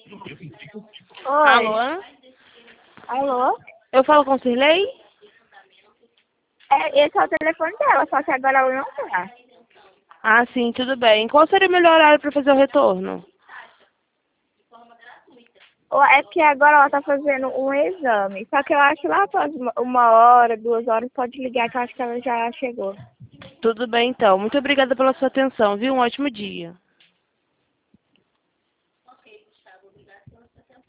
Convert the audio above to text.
Oi. Alô? Alô? Eu falo com Cirlei? Esse é o telefone dela, só que agora ela não tá. Ah, sim, tudo bem. Qual seria o melhor horário para fazer o retorno? É porque agora ela tá fazendo um exame. Só que eu acho que lá após 1 hora, 2 horas, pode ligar que eu acho que ela já chegou. Tudo bem, então. Muito obrigada pela sua atenção, viu? Um ótimo dia.